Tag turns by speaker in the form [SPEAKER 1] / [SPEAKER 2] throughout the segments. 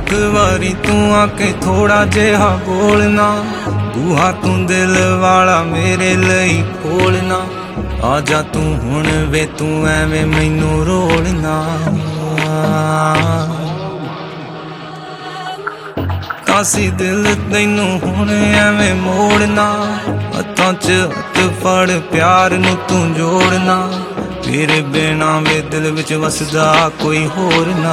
[SPEAKER 1] एक बारी तू आके थोड़ा जिहा बोलना, बूहा तू दिल वाला मेरे लई खोलना। आजा तू हुण वे तू एवें मैनू रोलना। कासी दिल तैनू हुण एवें मोड़ना, हत्थां च हत्थ फड़ प्यार नू तू जोड़ना। तेरे बिना वे दिल विच वसदा कोई होर ना।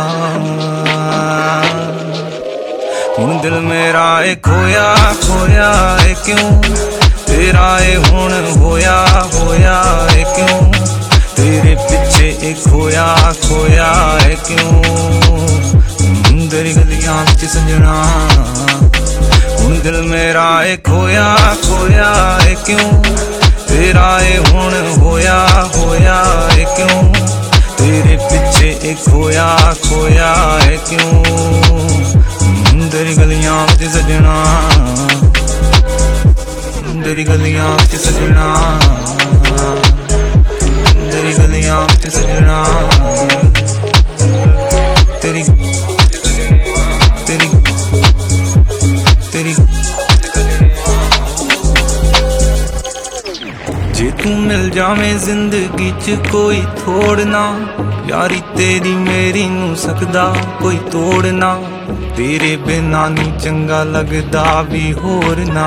[SPEAKER 1] हुण दिल मेरा ए खोया खोया ए क्यों, तेरा ए हुण होया होया ए क्यों। तेरे पिछे ए खोया खोया ए क्यों। तेरी गलियां विच सजना, हुण दिल मेरा ए खोया खोया ए क्यों। तेरा ए हुण होया होया ए क्यों। तेरे पिछे ए खोया खोया ए क्यों। तेरी गलियां विच सजना, तेरी गलियां विच सजना, तेरी गलियां विच सजना। तेरी तेरी तेरी जे तू मिल जावें जिंदगी च कोई थोड़ना, यारी तेरी मेरी नू सकदा कोई तोड़ना। तेरे बिना नी चंगा लगदा भी होर ना।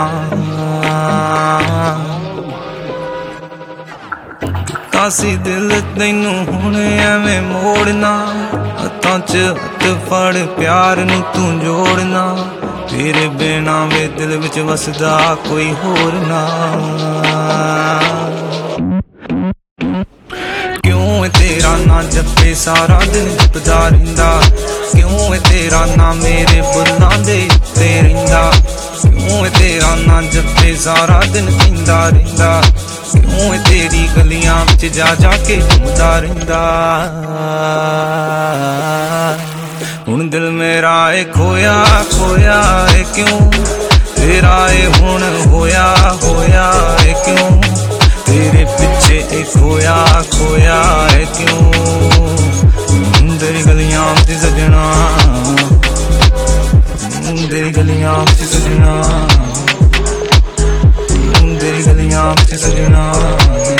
[SPEAKER 1] कासी दिल तैनू हुण एवें मोड़ना, हत्थां च हत्थ फड़ प्यार नू तू जोड़ना। तेरे बिना वे दिल विच वसदा कोई होर ना। क्यों तेरा ना जपे सारा दिन जपदा रहिंदा, क्यों तेरा ना मेरे बुल्लां दे उत्ते रहिंदा। क्यों तेरा ना जपे सारा दिन पींदा रहिंदा, क्यों तेरी गलियां विच जा जाके घूमदा रहिंदा। हुण दिल मेरा ए खोया खोया ए क्यों। तेरा ए हुण होया होया ए क्यों। तेरे पिछे ए खोया खोया ए क्यों। तेरी गलियां विच सजना, तेरी गलियां विच सजना, तेरी गलियां विच सजना।